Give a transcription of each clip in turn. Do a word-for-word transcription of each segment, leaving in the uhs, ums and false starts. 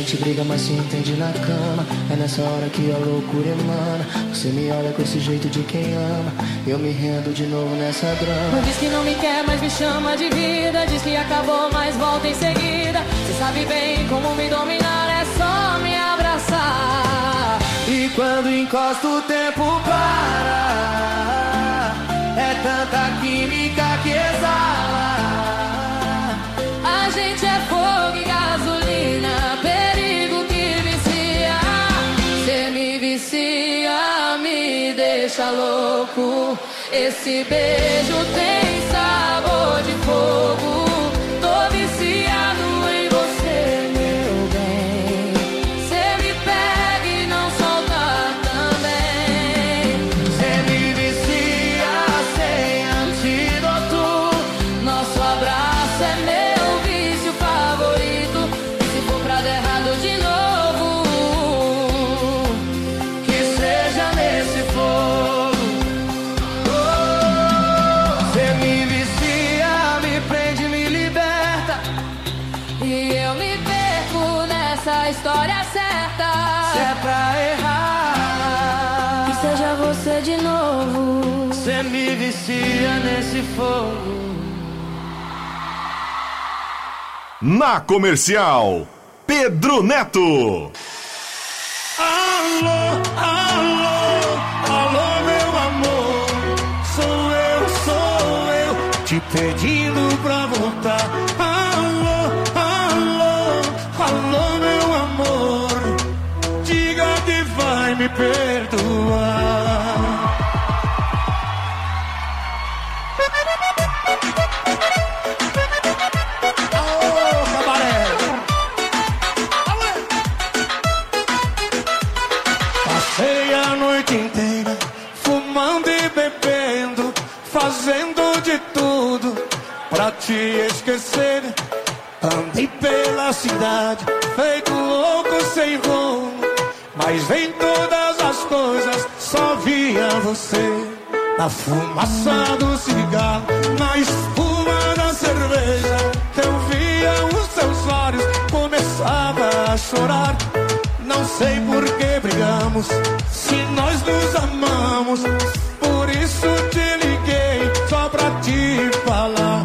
gente briga, mas se entende na cama. É nessa hora que a loucura emana. Você me olha com esse jeito de quem ama. Eu me rendo de novo nessa drama. Diz que não me quer, mas me chama de vida. Diz que acabou, mas volta em seguida. Você sabe bem como me dominar, é só me abraçar. E quando encosta o tempo para. É tanta química que exala. A gente é fogo e gasolina, perigo que vicia. Cê me vicia, me deixa louco. Esse beijo tem sabor de fogo. Tô viciado em você, meu bem. Cê me pega e não solta também. Cê me vicia sem antídoto. Nosso abraço é meu vício favorito. Se for pra dar errado de novo, que seja nesse fogo. Cê me vicia, me prende, me liberta. e eu me perco nessa história certa. Se é pra errar, Que seja você de novo. cê me vicia nesse fogo. Na Comercial, Pedro Neto. Alô, alô, alô, meu amor. Sou eu, sou eu, te pedindo pra voltar. Alô, alô, alô, meu amor. Diga que vai me perdoar. Passei a noite inteira fumando e bebendo, fazendo de tudo pra te esquecer. Andei pela cidade, feito louco sem rumo, mas em todas as coisas só via você. Na fumaça do cigarro, na espuma da cerveja, eu via os seus olhos, começava a chorar. Não sei por que brigamos, se nós nos amamos. Por isso te liguei, só pra te falar.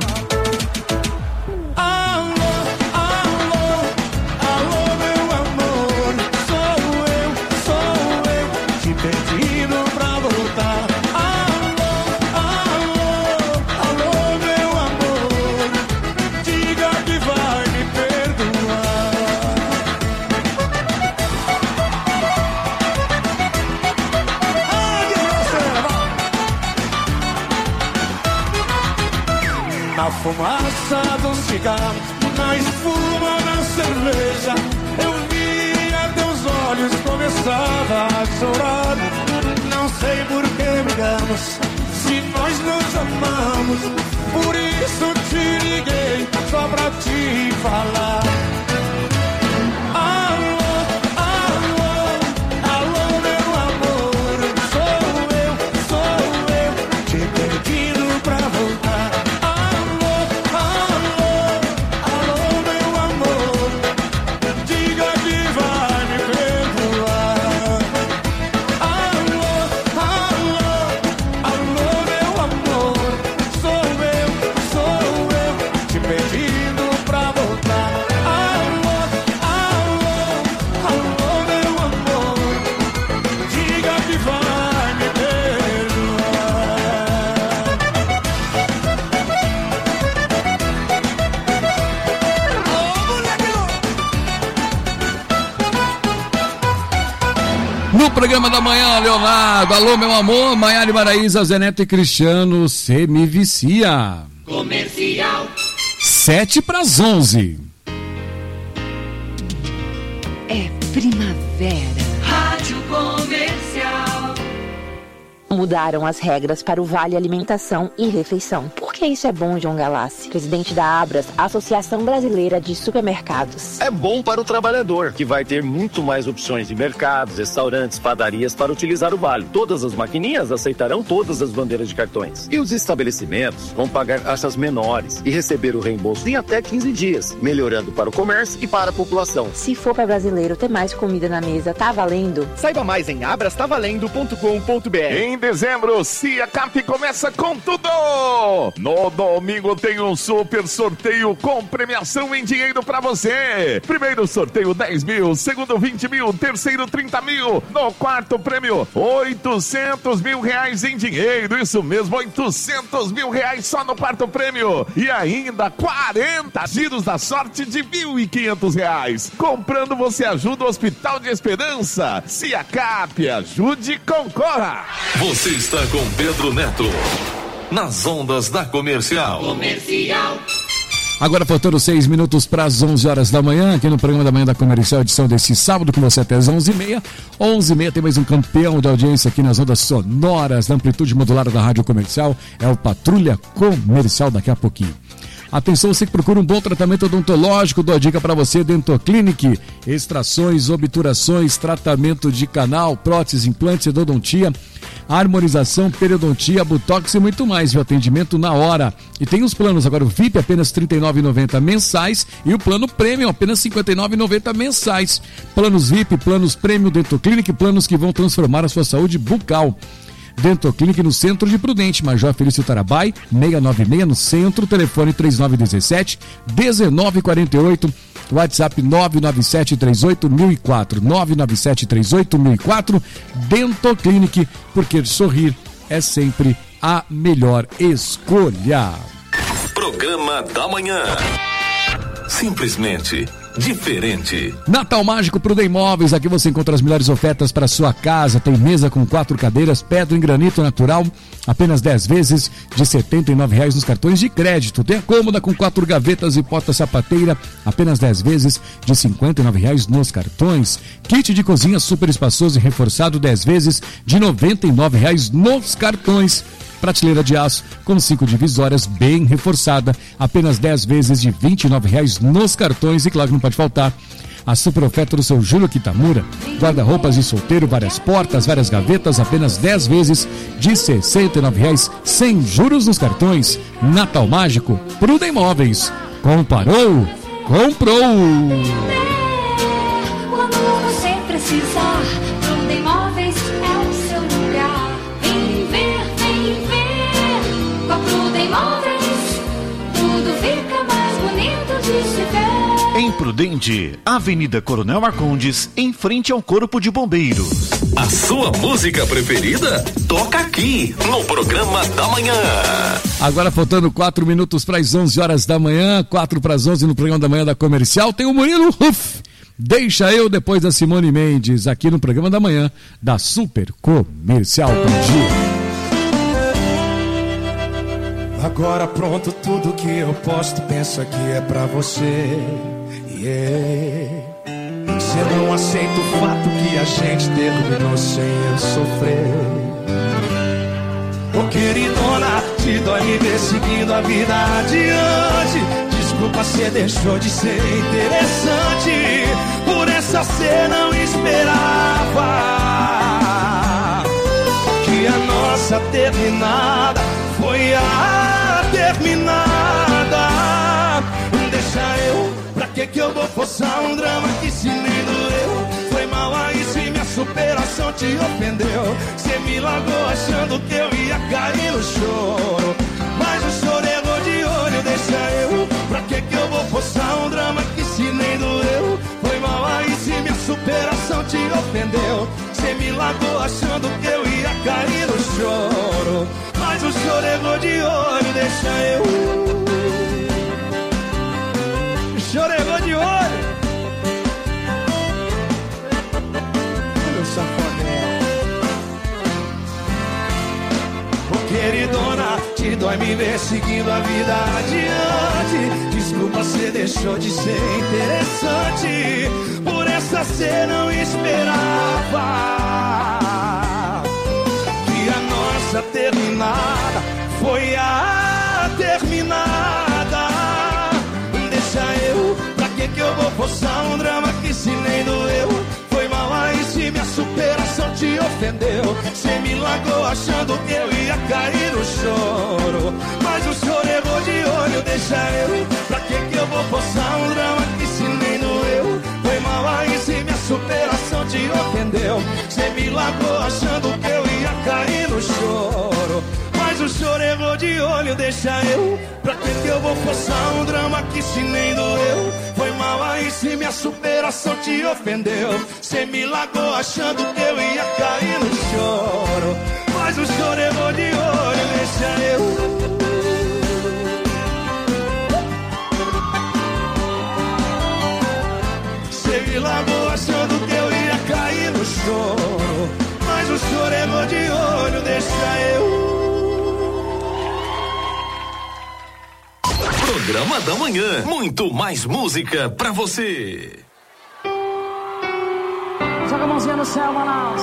Alô, alô, alô, meu amor. Sou eu, sou eu, te pedindo pra voltar. Alô, alô, alô, meu amor. Diga que vai me perdoar. Na fumaça do cigarro, na espuma da cerveja, eu via teus olhos, começava a chorar. Não sei por que brigamos, se nós nos amamos. Por isso te liguei, só pra te falar. Alô, alô, alô, meu amor. Sou eu, sou eu, te pedindo pra voltar. No programa da manhã, Leonardo. Alô, meu amor, Maiara e Maraísa, Zé Neto e Cristiano, cê me vicia. Comercial. Sete para as onze. É primavera. Rádio Comercial. Mudaram as regras para o Vale Alimentação e Refeição. Por que isso é bom, João Galassi, presidente da Abras, Associação Brasileira de Supermercados? É bom para o trabalhador, que vai ter muito mais opções de mercados, restaurantes, padarias para utilizar o vale. Todas as maquininhas aceitarão todas as bandeiras de cartões. E os estabelecimentos vão pagar taxas menores e receber o reembolso em até quinze dias, melhorando para o comércio e para a população. Se for para brasileiro ter mais comida na mesa, tá valendo? Saiba mais em abras tá valendo ponto com ponto b r. Em dezembro, Siacap começa com tudo! No domingo tem um super sorteio com premiação em dinheiro pra você. Primeiro sorteio dez mil, segundo vinte mil, terceiro trinta mil. No quarto prêmio, oitocentos mil reais em dinheiro. Isso mesmo, oitocentos mil reais só no quarto prêmio. E ainda quarenta giros da sorte de mil e quinhentos reais. Comprando você ajuda o Hospital de Esperança. Siacap, ajude e concorra. Você está com Pedro Neto. Nas ondas da Comercial. Comercial. Agora faltando seis minutos para as onze horas da manhã, aqui no programa da manhã da Comercial, edição desse sábado, com você até as onze e meia. onze e meia tem mais um campeão de audiência aqui nas ondas sonoras da amplitude modulada da Rádio Comercial. É o Patrulha Comercial, daqui a pouquinho. Atenção, você que procura um bom tratamento odontológico, dou a dica para você, Dentoclinic, extrações, obturações, tratamento de canal, prótese, implantes, endodontia, harmonização, periodontia, botox e muito mais, viu? Atendimento na hora. E tem os planos agora, o V I P apenas trinta e nove reais e noventa centavos mensais e o plano Premium apenas cinquenta e nove reais e noventa centavos mensais. Planos V I P, planos Premium, Dentoclinic, planos que vão transformar a sua saúde bucal. Dentoclinic no centro de Prudente, Major Felício Tarabai, seiscentos e noventa e seis no centro, telefone três nove um sete, um nove quatro oito, WhatsApp nove nove sete três oito mil e quatro, nove nove sete três oito mil e quatro, Dentoclinic, porque sorrir é sempre a melhor escolha. Programa da Manhã. Simplesmente diferente. Natal Mágico Prudem Imóveis, aqui você encontra as melhores ofertas para sua casa. Tem mesa com quatro cadeiras, pedra em granito natural, apenas dez vezes de setenta e nove reais nos cartões de crédito. Tem a cômoda com quatro gavetas e porta sapateira, apenas dez vezes de cinquenta e nove reais nos cartões. Kit de cozinha super espaçoso e reforçado, dez vezes de noventa e nove reais nos cartões. Prateleira de aço com cinco divisórias bem reforçada, apenas dez vezes de vinte e nove reais nos cartões. E claro que não pode faltar a super oferta do seu Júlio Kitamura, guarda-roupas de solteiro, várias portas, várias gavetas, apenas dez vezes de sessenta e nove reais, sem juros nos cartões. Natal Mágico Prudem Imóveis. Comparou, comprou. Quando você precisar, Prudem Imóveis é o seu lugar. Vem ver, vem ver. Com a Prudem Imóveis, tudo fica mais bonito de se ver. Em Prudente, Avenida Coronel Marcondes, em frente ao Corpo de Bombeiros. A sua música preferida? Toca aqui, no Programa da Manhã. Agora faltando quatro minutos para as onze horas da manhã, quatro para as onze no Programa da Manhã da Comercial, tem o Murilo Ruff. Deixa eu depois da Simone Mendes, aqui no Programa da Manhã da Super Comercial. Bom dia. Agora pronto, tudo que eu posto, pensa que é pra você. Yeah. Você não aceita o fato que a gente terminou sem eu sofrer. Ô queridona, te dói me ver seguindo a vida adiante. Desculpa, cê deixou de ser interessante. Por essa cê não esperava que a nossa terminada foi a terminada. Deixa eu, pra que que eu vou forçar um drama que se nem doeu? Foi mal aí se minha superação te ofendeu. Cê me largou achando que eu ia cair no choro, mas o choro errou de olho. Deixa eu, pra que que eu vou forçar um drama que se nem doeu? Foi mal aí se minha superação te ofendeu. Cê me largou achando que eu ia cair no choro, mas o choro errou de olho. Deixa eu, o choro errou de olho. Olha o safoné. Ô queridona, te dói me ver seguindo a vida adiante. Desculpa, cê deixou de ser interessante. Por essa cê não esperava que a nossa terminada foi a terminada. ofendeu. Cê me largou achando que eu ia cair no choro, mas o senhor errou de olho, deixa eu. Pra que que eu vou forçar um drama que se nem doeu? Foi mal aí se minha superação te ofendeu. Cê me largou achando que eu ia cair no choro, mas o senhor errou de olho, deixa eu. Pra que que eu vou forçar um drama que se nem doeu? Foi mal aí se minha superação te ofendeu. Cê me largou achando que eu ia cair no choro, mas o senhor errou de olho, deixa eu. Cê me largou achando que eu ia cair no choro, mas o senhor errou de olho, deixa eu. Programa da Manhã, muito mais música pra você. Joga a mãozinha no céu, Manaus.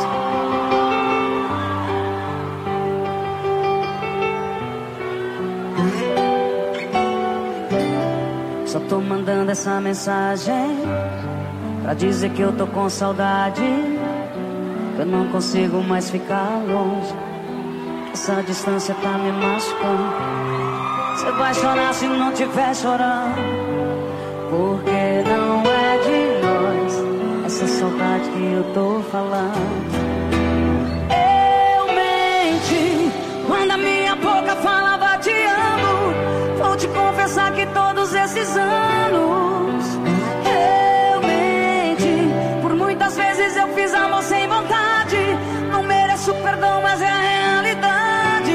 Só tô mandando essa mensagem pra dizer que eu tô com saudade, que eu não consigo mais ficar longe, essa distância tá me machucando. Você vai chorar se não tiver chorando, porque não é de nós essa saudade que eu tô falando. Eu menti quando a minha boca falava te amo. Vou te confessar que todos esses anos eu menti. Por muitas vezes eu fiz amor sem vontade. Não mereço perdão, mas é a realidade.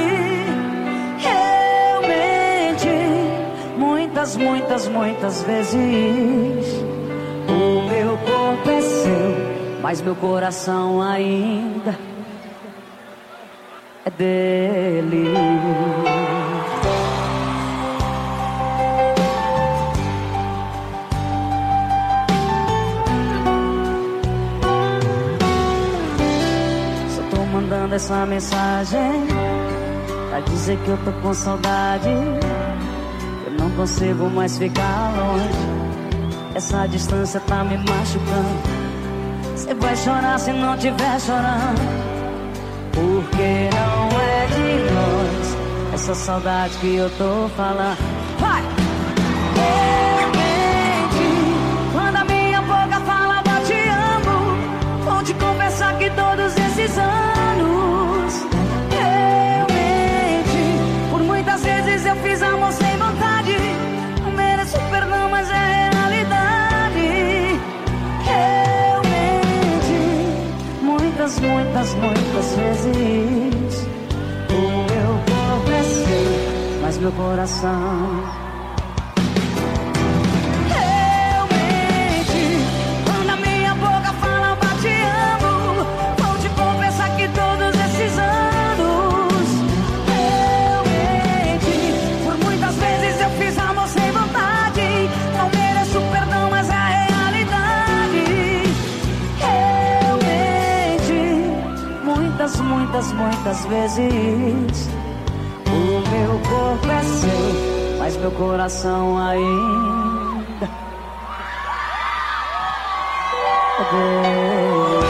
Muitas, muitas, muitas vezes o meu corpo é seu, mas meu coração ainda é dele. Só tô mandando essa mensagem pra dizer que eu tô com saudade, não consigo mais ficar longe, essa distância tá me machucando. Você vai chorar se não tiver chorando, porque não é de nós essa saudade que eu tô falando. Vai! Eu menti quando a minha boca falava te amo. Vou te confessar que todos esses anos eu menti. Por muitas vezes eu fiz amor sem vontade. Não mereço perdão, mas é realidade. Eu menti muitas, muitas, muitas vezes. O meu corpo é seu, mas meu coração. Eu menti quando a minha boca falava te amo. Vou te confessar que todos esses anos eu menti. Por muitas vezes eu fiz amor sem vontade. Não mereço perdão, mas é a realidade. Eu menti muitas, muitas, muitas vezes. O meu corpo é seu, mas meu coração ainda é dele.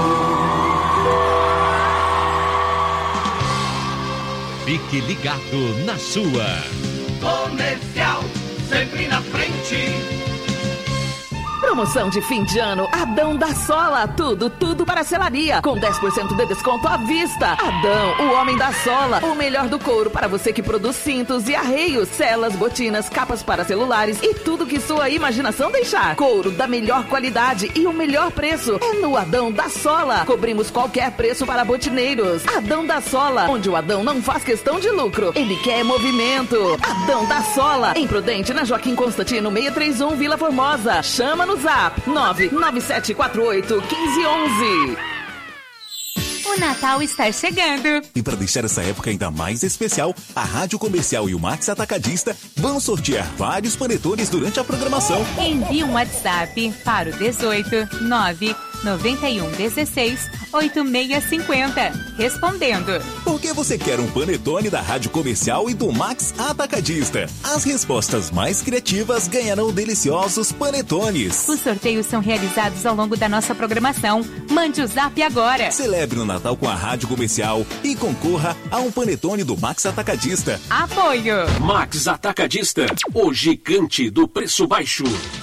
Fique ligado na sua. Comercial, sempre na frente. Promoção de fim de ano Adão da Sola. Tudo, tudo para selaria. Com dez por cento de desconto à vista. Adão, o homem da sola. O melhor do couro para você que produz cintos e arreios, celas, botinas, capas para celulares e tudo que sua imaginação deixar. Couro da melhor qualidade e o melhor preço é no Adão da Sola. Cobrimos qualquer preço para botineiros. Adão da Sola, onde o Adão não faz questão de lucro. Ele quer movimento. Adão da Sola. Em Prudente, na Joaquim Constantino, seiscentos e trinta e um, Vila Formosa. Chama no Zap nove nove sete quatro oito um cinco um um. O Natal está chegando. E para deixar essa época ainda mais especial, a Rádio Comercial e o Max Atacadista vão sortear vários panetones durante a programação. Envie um WhatsApp para o dezoito nove noventa e um dezesseis, oitenta e seis cinquenta. Respondendo. Por que você quer um panetone da Rádio Comercial e do Max Atacadista? As respostas mais criativas ganharão deliciosos panetones. Os sorteios são realizados ao longo da nossa programação. Mande o zap agora. Celebre o Natal com a Rádio Comercial e concorra a um panetone do Max Atacadista. Apoio. Max Atacadista, o gigante do preço baixo.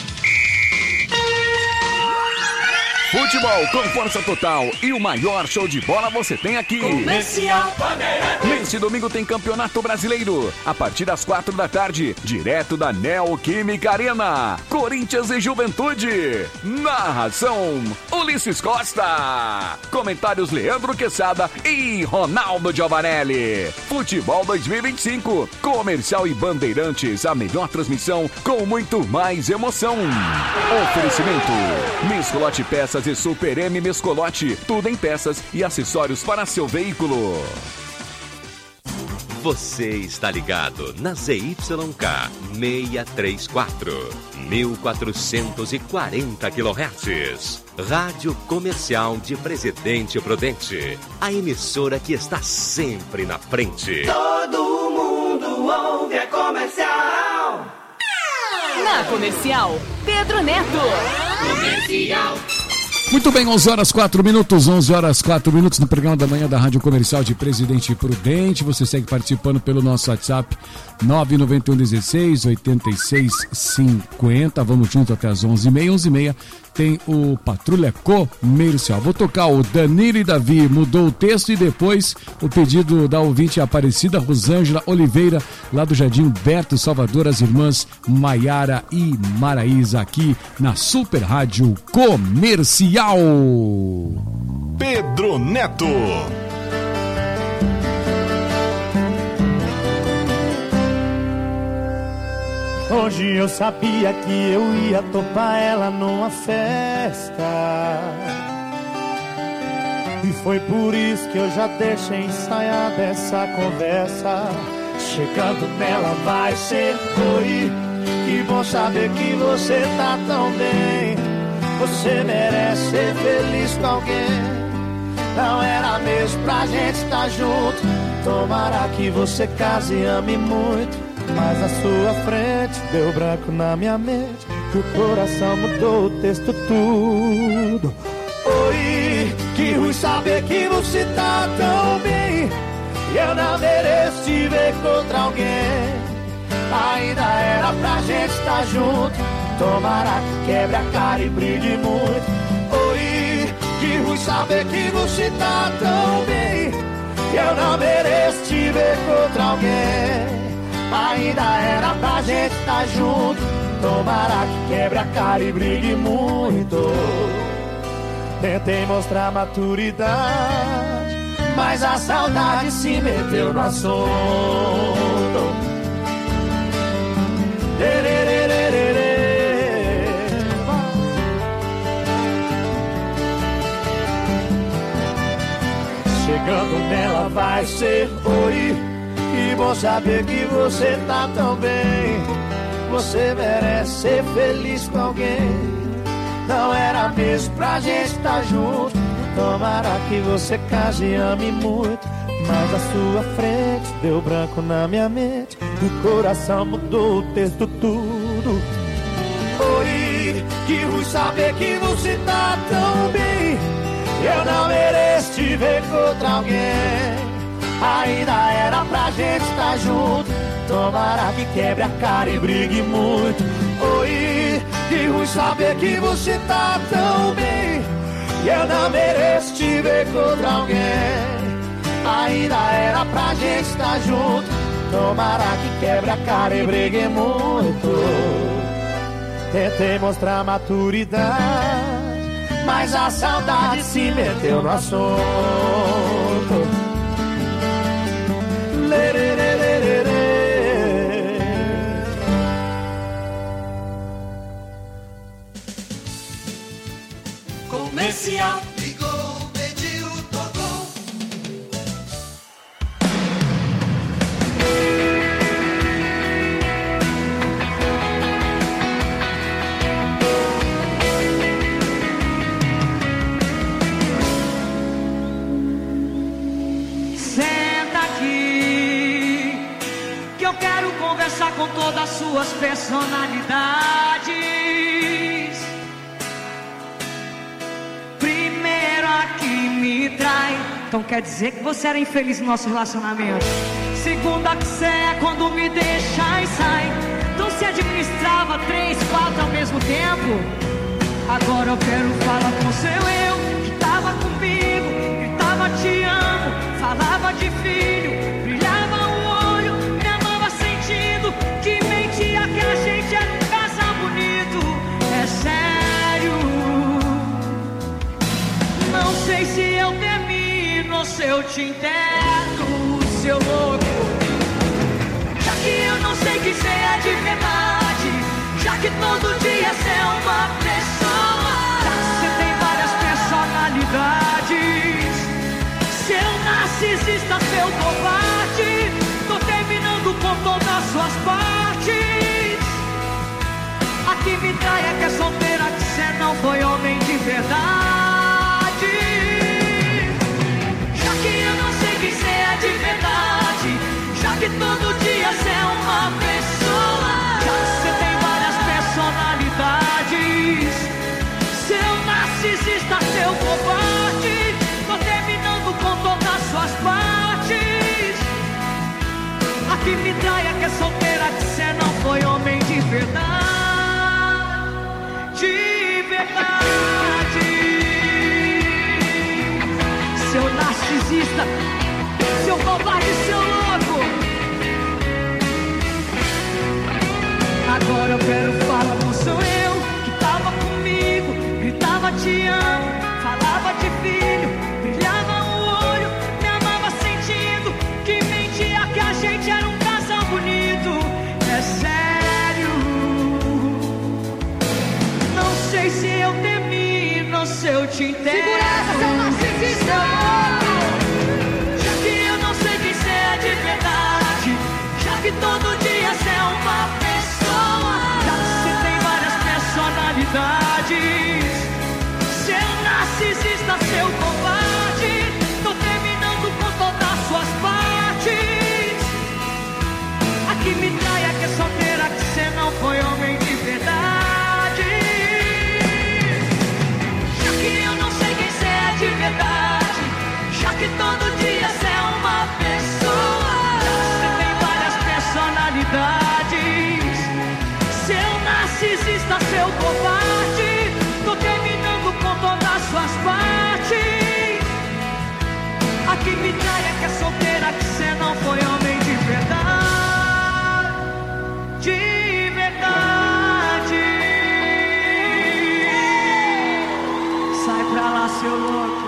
Futebol com força total e o maior show de bola você tem aqui. Comercial Bandeirantes. Nesse domingo tem Campeonato Brasileiro, a partir das quatro da tarde, direto da Neoquímica Arena. Corinthians e Juventude. Narração, Ulisses Costa. Comentários, Leandro Quesada e Ronaldo Giovanelli. Futebol dois mil e vinte e cinco, Comercial e Bandeirantes, a melhor transmissão com muito mais emoção. Oferecimento, Mescolote Peças e Super M Mescolote, tudo em peças e acessórios para seu veículo. Você está ligado na Z Y K seiscentos e trinta e quatro, mil quatrocentos e quarenta quilohertz. Rádio Comercial de Presidente Prudente, a emissora que está sempre na frente. Todo mundo ouve a Comercial. Na Comercial, Pedro Neto. Comercial. Muito bem, onze horas quatro minutos, onze horas quatro minutos no programa da manhã da Rádio Comercial de Presidente Prudente. Você segue participando pelo nosso WhatsApp nove nove um um seis, oito seis cinco zero. Vamos junto até as onze e meia, onze e meia tem o Patrulha Comercial. Vou tocar o Danilo e Davi, mudou o texto, e depois o pedido da ouvinte Aparecida Rosângela Oliveira, lá do Jardim Berto, Salvador, as irmãs Maiara e Maraísa, aqui na Super Rádio Comercial. Pedro Neto. Hoje eu sabia que eu ia topar ela numa festa, e foi por isso que eu já deixei ensaiada essa conversa. Chegando nela vai ser oi, que bom saber que você tá tão bem. Você merece ser feliz com alguém. Não era mesmo pra gente estar junto. Tomara que você case e ame muito, mas à sua frente deu branco na minha mente. O coração mudou o texto tudo. Oi, que ruim saber que você tá tão bem, e eu não mereço te ver com outra alguém. Ainda era pra gente estar junto. Tomara que quebre a cara e brigue muito. Oi, que ruim saber que você tá tão bem, e eu não mereço te ver com outra alguém. Ainda era pra gente estar junto. Tomara que quebre a cara e brigue muito. Tentei mostrar maturidade, mas a saudade se meteu no assunto. Chegando nela vai ser oi, que bom saber que você tá tão bem. Você merece ser feliz com alguém. Não era mesmo pra gente estar junto. Tomara que você case e ame muito, mas à sua frente deu branco na minha mente. O coração mudou o texto tudo. Oi, que ruim saber que você tá tão bem, eu não mereço te ver com outra alguém. Ainda era pra gente estar junto. Tomara que quebre a cara e brigue muito. Oi, que ruim saber que você tá tão bem, e eu não mereço te ver com outra alguém. Ainda era pra gente estar junto. Tomara que quebre a cara e brigue muito. Tentei mostrar maturidade, mas a saudade se meteu no assunto. Lererererê. Comercial. Ligou, pediu, tocou. conversar com todas as suas personalidades. Primeiro a que me trai, então quer dizer que você era infeliz no nosso relacionamento. Segunda que você é quando me deixa e sai, então se administrava três, quatro ao mesmo tempo. Agora eu quero falar com seu eu, que tava comigo, gritava te amo, falava de filho, brilhava o olho, me amava sentindo, que mentia que a gente era um casal bonito. É sério, não sei se eu termino ou se eu te enterro, seu louco. Já que eu não sei que cê é de verdade, já que todo dia cê é uma pessoa, já que cê tem várias personalidades, seu narcisista, seu covarde, tô terminando com todas as suas partes. A que me trai é que é solteira, que cê não foi homem de verdade. Já que eu não sei que cê é de verdade, já que todo dia cê é uma pessoa, já que cê tem várias personalidades, seu narcisista, seu covarde, tô terminando com todas as suas partes. A que me trai é que é solteira, que cê não foi homem de verdade, de verdade. Seu narcisista, seu covarde, seu louco. Agora eu quero falar com seu eu, que tava comigo, gritava te amo, falava de filho, brilhava o olho, me amava sentindo, que mentia que a gente era um casal bonito. É sério, não sei se eu termino ou se eu te enterro. Segura essa, seu narcisista! Já que eu não sei que cê é de verdade, já que todo dia cê é uma pessoa, já que cê tem várias personalidades, seu narcisista, seu covarde, tô terminando com todas as suas partes. A que me trai é que é solteira, que cê não foi homem de verdade. Já que eu não sei quem cê é de verdade, já que todo dia cê é uma pessoa, cê tem várias personalidades, seu narcisista, seu covarde, tô terminando com todas as suas partes. A que me trai é que é solteira, que cê não foi homem de verdade, de verdade. Sai pra lá, seu louco.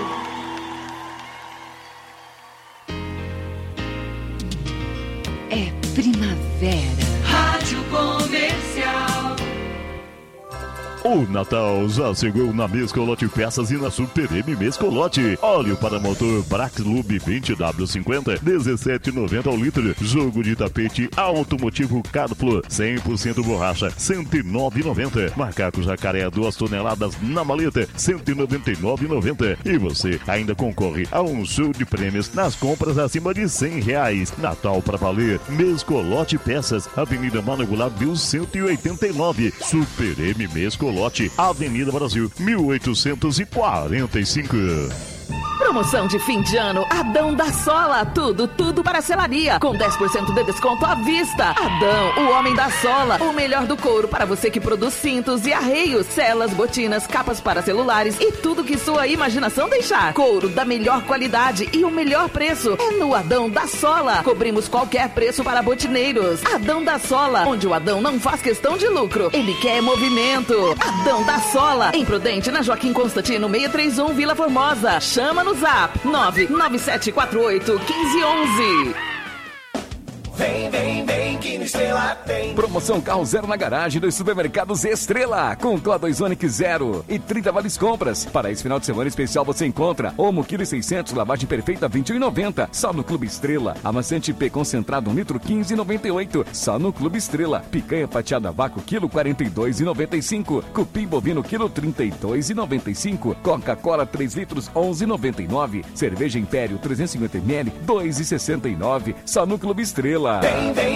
É primavera. Rádio Comercial. O Natal já chegou na Mescolote Peças e na Super M Mescolote. Óleo para motor Braclube vinte W cinquenta, dezessete reais e noventa centavos ao litro. Jogo de tapete automotivo Carflo, cem por cento borracha, cento e nove reais e noventa centavos. Macaco jacaré, duas toneladas na maleta, cento e noventa e nove reais e noventa centavos. E você ainda concorre a um show de prêmios nas compras acima de cem reais. Natal para valer. Mescolote Peças, Avenida Mano Goulart, cento e oitenta e nove. Super M Mescolote, Avenida Brasil, mil oitocentos e quarenta e cinco. Promoção de fim de ano Adão da Sola. Tudo, tudo para selaria. Com dez por cento de desconto à vista. Adão, o homem da sola. O melhor do couro para você que produz cintos e arreios, celas, botinas, capas para celulares e tudo que sua imaginação deixar. Couro da melhor qualidade e o melhor preço é no Adão da Sola. Cobrimos qualquer preço para botineiros. Adão da Sola, onde o Adão não faz questão de lucro. Ele quer movimento. Adão da Sola. Em Prudente, na Joaquim Constantino, seiscentos e trinta e um, Vila Formosa. Chama no Zap nove nove sete quatro oito um cinco um um. Vem, vem, vem, que no Estrela tem. Promoção carro zero na garagem dos supermercados Estrela. Com K dois Onix zero e trinta vales compras. Para esse final de semana especial você encontra Omo quilo seiscentos, lavagem perfeita vinte e um reais e noventa centavos. Só no Clube Estrela. Amaciante P concentrado um litro quinze reais e noventa e oito centavos. Só no Clube Estrela. Picanha fatiada vácuo quilo quarenta e dois reais e noventa e cinco centavos. Cupim bovino quilo trinta e dois reais e noventa e cinco centavos. Coca-Cola três litros onze reais e noventa e nove centavos. Cerveja Império trezentos e cinquenta mililitros dois reais e sessenta e nove centavos. Só no Clube Estrela. Vem, vem, vem,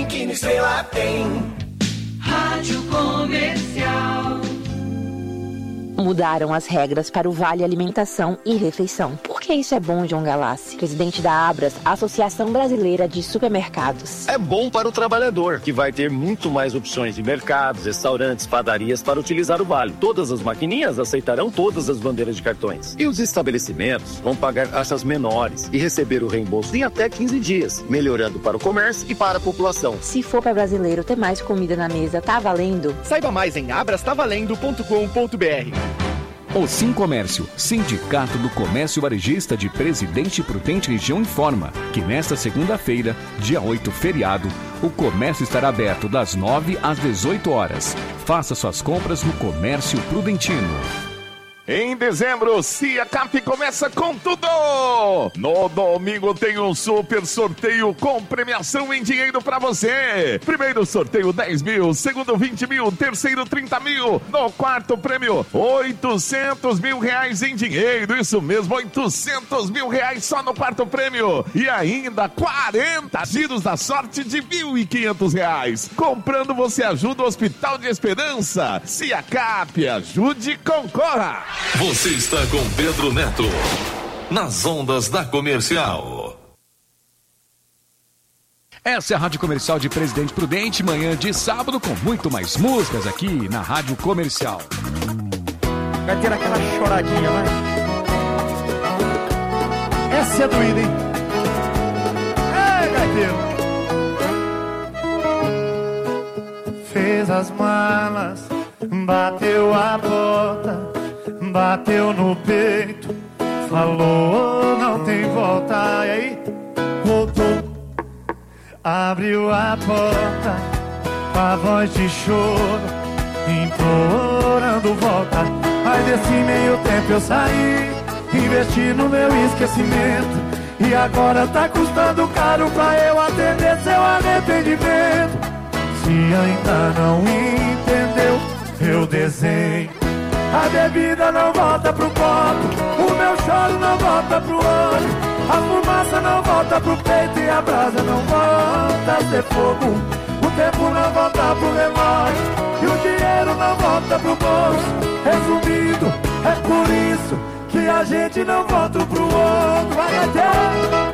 que no Estrela tem. Rádio Comercial. Mudaram as regras para o Vale Alimentação e Refeição. Por que isso é bom, João Galassi? Presidente da Abras, Associação Brasileira de Supermercados. É bom para o trabalhador, que vai ter muito mais opções de mercados, restaurantes, padarias para utilizar o vale. Todas as maquininhas aceitarão todas as bandeiras de cartões. E os estabelecimentos vão pagar taxas menores e receber o reembolso em até quinze dias, melhorando para o comércio e para a população. Se for para brasileiro ter mais comida na mesa, tá valendo? Saiba mais em abras tá valendo ponto com ponto br. O Sincomércio, Sindicato do Comércio Varejista de Presidente Prudente Região, informa que nesta segunda-feira, dia oito, feriado, o comércio estará aberto das nove às dezoito horas. Faça suas compras no Comércio Prudentino. Em dezembro, Siacap começa com tudo! No domingo tem um super sorteio com premiação em dinheiro pra você. Primeiro sorteio dez mil, segundo vinte mil, terceiro trinta mil. No quarto prêmio, oitocentos mil reais em dinheiro. Isso mesmo, oitocentos mil reais só no quarto prêmio. E ainda quarenta giros da sorte de mil e quinhentos reais. Comprando você ajuda o Hospital de Esperança. Siacap, ajude e concorra! Você está com Pedro Neto, nas ondas da Comercial. Essa é a Rádio Comercial de Presidente Prudente, manhã de sábado, com muito mais músicas aqui na Rádio Comercial. Vai ter aquela choradinha, vai. Essa é doída, hein? Ei, gaiteiro! Fez as malas, bateu a bota, bateu no peito, falou, não tem volta. E aí, voltou, abriu a porta, com a voz de choro, implorando volta. Mas desse meio tempo eu saí, investi no meu esquecimento, e agora tá custando caro pra eu atender seu arrependimento. Se ainda não entendeu, eu desenho. A bebida não volta pro copo, o meu choro não volta pro olho, a fumaça não volta pro peito e a brasa não volta a ser fogo. O tempo não volta pro relógio e o dinheiro não volta pro bolso. Resumindo, é por isso que a gente não volta pro outro. Vai até...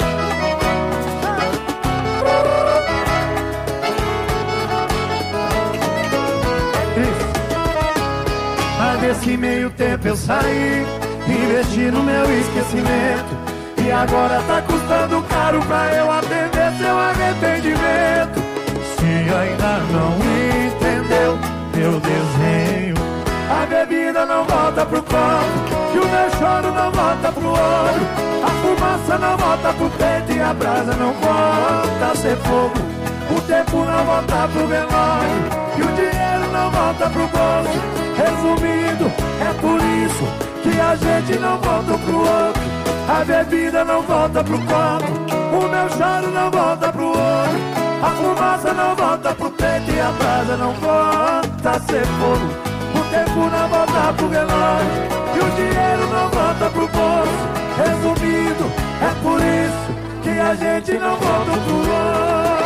Mas nesse meio tempo eu saí, investi no meu esquecimento, e agora tá custando caro pra eu atender seu arrependimento. Se ainda não entendeu, eu desenho. A bebida não volta pro copo, e o meu choro não volta pro olho, a fumaça não volta pro peito e a brasa não volta a ser fogo. O tempo não volta pro relógio e o dinheiro não volta pro bolso. Resumindo, é por isso que a gente não volta pro outro. A bebida não volta pro copo, o meu choro não volta pro olho, a fumaça não volta pro peito e a brasa não volta a ser fogo. O tempo não volta pro relógio e o dinheiro não volta pro bolso. Resumindo, é por isso que a gente não volta pro outro.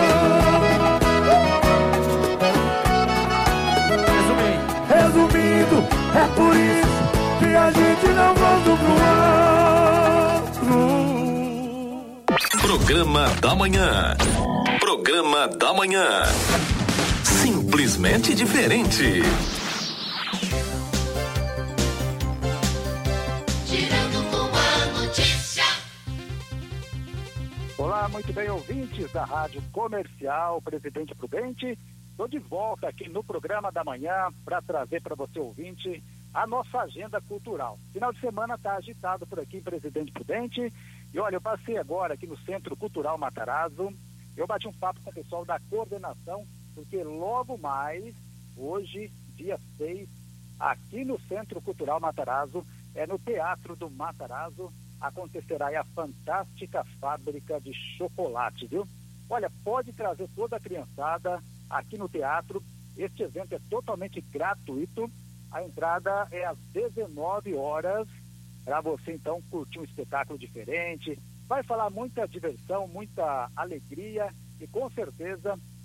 Resumindo, é por isso que a gente não volta pro outro. Programa da Manhã. Programa da Manhã. Simplesmente diferente. Girando com a notícia. Olá, muito bem, ouvintes da Rádio Comercial Presidente Prudente. Estou de volta aqui no programa da manhã para trazer para você, ouvinte, a nossa agenda cultural. Final de semana está agitado por aqui em Presidente Prudente. E olha, eu passei agora aqui no Centro Cultural Matarazzo. Eu bati um papo com o pessoal da coordenação, porque logo mais, hoje, dia seis, aqui no Centro Cultural Matarazzo, é no Teatro do Matarazzo, acontecerá aí a fantástica fábrica de chocolate, viu? Olha, pode trazer toda a criançada aqui no teatro. Este evento é totalmente gratuito. A entrada é às dezenove horas, para você então curtir um espetáculo diferente. Vai falar muita diversão, muita alegria e com certeza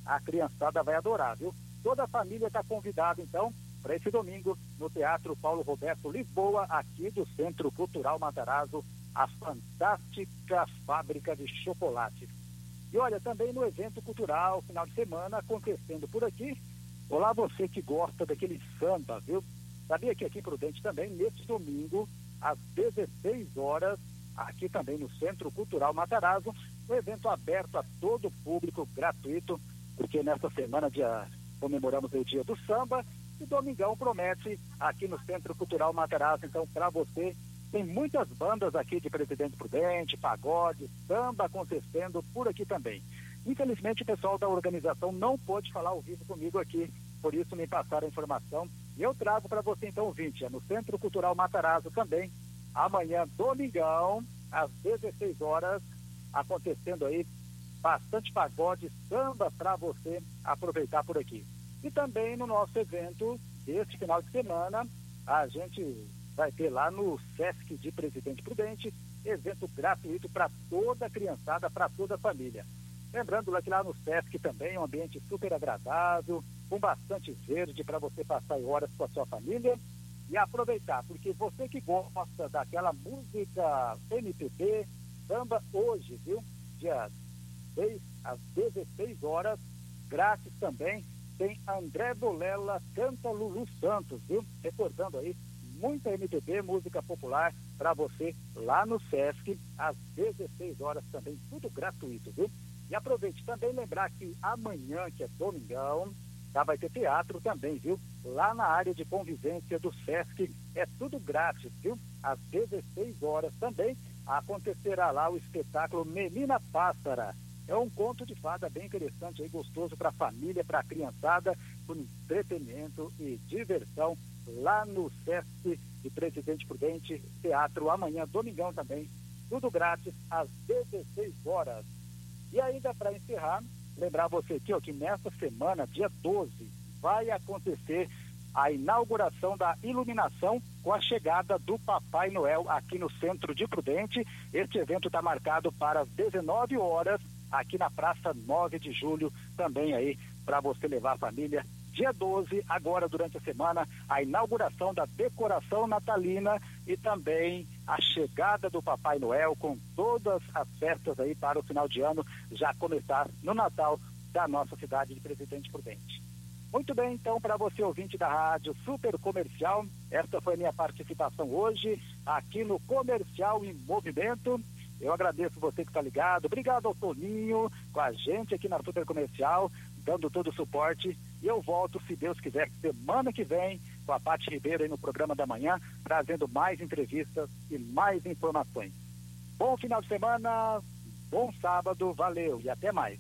a criançada vai adorar, viu? Toda a família está convidada, então, para esse domingo, no Teatro Paulo Roberto Lisboa, aqui do Centro Cultural Matarazzo, a fantástica fábrica de chocolates. E olha, também no evento cultural, final de semana, acontecendo por aqui. Olá, você que gosta daquele samba, viu? Sabia que aqui em Prudente também, neste domingo, às dezesseis horas, aqui também no Centro Cultural Matarazzo, um evento aberto a todo o público, gratuito, porque nesta semana dia, comemoramos o dia do samba, e domingão promete aqui no Centro Cultural Matarazzo. Então, para você, tem muitas bandas aqui de Presidente Prudente, pagode, samba acontecendo por aqui também. Infelizmente, o pessoal da organização não pôde falar ao vivo comigo aqui, por isso me passaram a informação. E eu trago para você, então, ouvinte, é no Centro Cultural Matarazzo também, amanhã, domingão, às dezesseis horas, acontecendo aí bastante pagode, samba para você aproveitar por aqui. E também no nosso evento, este final de semana, a gente vai ter lá no Sesc de Presidente Prudente, evento gratuito para toda a criançada, para toda a família. Lembrando lá que lá no Sesc também é um ambiente super agradável, com bastante verde para você passar horas com a sua família e aproveitar, porque você que gosta daquela música M P B, samba hoje, viu? Dia seis às dezesseis horas, grátis também, tem André Bolela, canta Lulu Santos, viu? Recordando aí, muita M P B, música popular para você lá no Sesc, às dezesseis horas também, tudo gratuito, viu? E aproveite também lembrar que amanhã, que é domingão, já vai ter teatro também, viu? Lá na área de convivência do Sesc, é tudo grátis, viu? Às dezesseis horas também acontecerá lá o espetáculo Menina Pássara. É um conto de fada bem interessante e gostoso para a família, para a criançada, com entretenimento e diversão lá no Sesc de Presidente Prudente, teatro amanhã, domingão também, tudo grátis às dezesseis horas. E ainda para encerrar, lembrar você aqui, ó, que nesta semana, dia doze, vai acontecer a inauguração da iluminação com a chegada do Papai Noel aqui no Centro de Prudente. Este evento está marcado para as dezenove horas, aqui na Praça nove de julho, também aí para você levar a família. Dia doze, agora durante a semana, a inauguração da decoração natalina e também a chegada do Papai Noel com todas as festas aí para o final de ano já começar no Natal da nossa cidade de Presidente Prudente. Muito bem, então, para você ouvinte da Rádio Super Comercial, esta foi a minha participação hoje aqui no Comercial em Movimento. Eu agradeço você que está ligado. Obrigado ao Toninho com a gente aqui na Super Comercial, dando todo o suporte. E eu volto, se Deus quiser, semana que vem, com a Paty Ribeiro aí no programa da manhã, trazendo mais entrevistas e mais informações. Bom final de semana, bom sábado, valeu e até mais.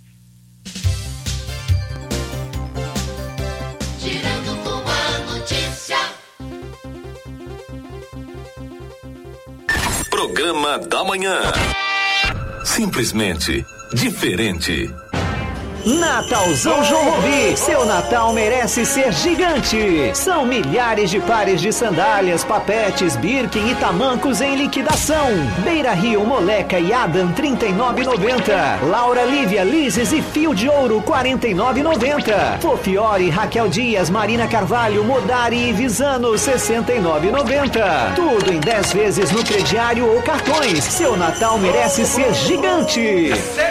Girando com a notícia. Programa da Manhã. Simplesmente diferente. Natalzão João Robi, seu Natal merece ser gigante. São milhares de pares de sandálias, papetes, Birkin e tamancos em liquidação. Beira Rio, Moleca e Adam, trinta e nove reais e noventa centavos. Laura Lívia, Lises e Fio de Ouro, quarenta e nove reais e noventa centavos. Fofiore, Raquel Dias, Marina Carvalho, Modari e Visano, sessenta e nove reais e noventa centavos. Tudo em dez vezes no crediário ou cartões. Seu Natal merece ser gigante.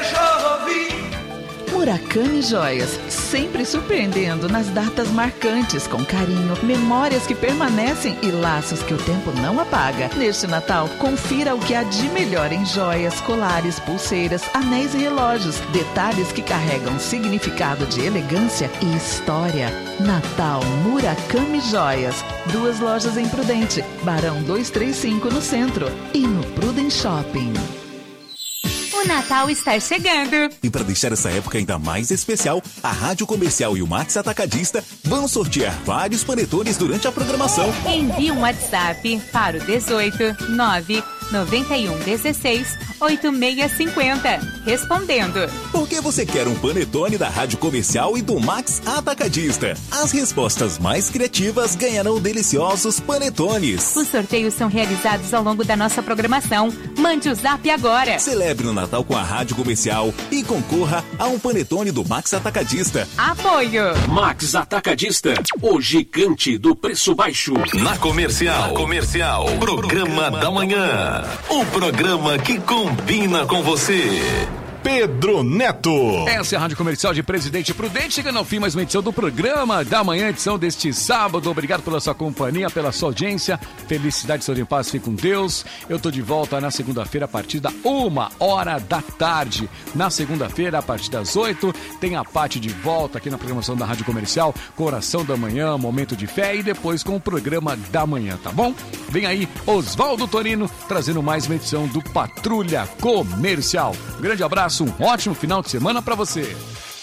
Murakami Joias, sempre surpreendendo nas datas marcantes, com carinho, memórias que permanecem e laços que o tempo não apaga. Neste Natal, confira o que há de melhor em joias, colares, pulseiras, anéis e relógios, detalhes que carregam significado de elegância e história. Natal Murakami Joias, duas lojas em Prudente, Barão duzentos e trinta e cinco no centro e no Prudent Shopping. O Natal está chegando. E para deixar essa época ainda mais especial, a Rádio Comercial e o Max Atacadista vão sortear vários panetones durante a programação. Envie um WhatsApp para o dezoito, nove nove um um seis, oito seis cinco zero. Respondendo. Por que você quer um panetone da Rádio Comercial e do Max Atacadista? As respostas mais criativas ganharão deliciosos panetones. Os sorteios são realizados ao longo da nossa programação. Mande o zap agora. Celebre o Natal com a Rádio Comercial e concorra a um panetone do Max Atacadista. Apoio. Max Atacadista, o gigante do preço baixo. Na Comercial. Na Comercial. Programa da Manhã. O programa que combina com você. Pedro Neto. Essa é a Rádio Comercial de Presidente Prudente, chegando ao fim mais uma edição do programa da manhã, edição deste sábado. Obrigado pela sua companhia, pela sua audiência. Felicidade, saúde e paz, fique com Deus. Eu tô de volta na segunda-feira a partir da uma hora da tarde. Na segunda-feira, a partir das oito, tem a Pati de volta aqui na programação da Rádio Comercial, Coração da Manhã, Momento de Fé e depois com o programa da manhã, tá bom? Vem aí Oswaldo Torino trazendo mais uma edição do Patrulha Comercial. Grande abraço. Um ótimo final de semana para você.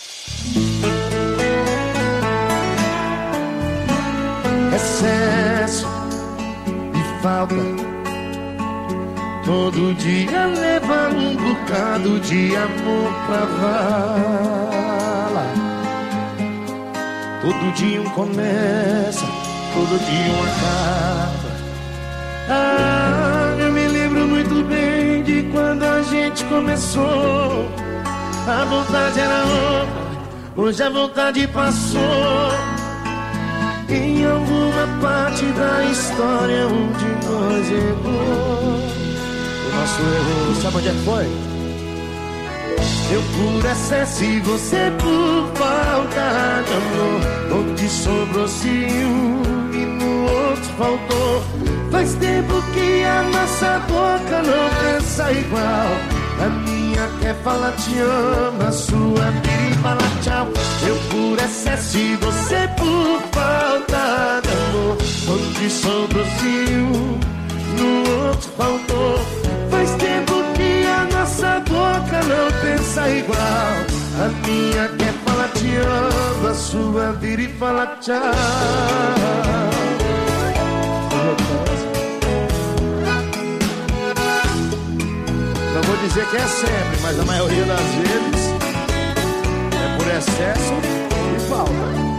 Excesso e falta, todo dia leva um bocado de amor pra vala. Todo dia um começa, todo dia um acaba. Ah, eu me lembro muito bem de quando a gente começou. A vontade era outra, hoje a vontade passou. Em alguma parte da história onde nós errou. O nosso erro, sabe onde é que foi? Eu por excesso e você por falta de amor. Onde sobrou ciúme e no outro faltou. Faz tempo que a nossa boca não pensa igual. A minha quer falar te ama, a sua vira e fala tchau. Eu por excesso e você por falta de amor. Onde sobrou ciúme, no outro faltou. Faz tempo que a nossa boca não pensa igual. A minha quer falar te ama, a sua vira e fala tchau. Não vou dizer que é sempre, mas a maioria das vezes é por excesso e falta.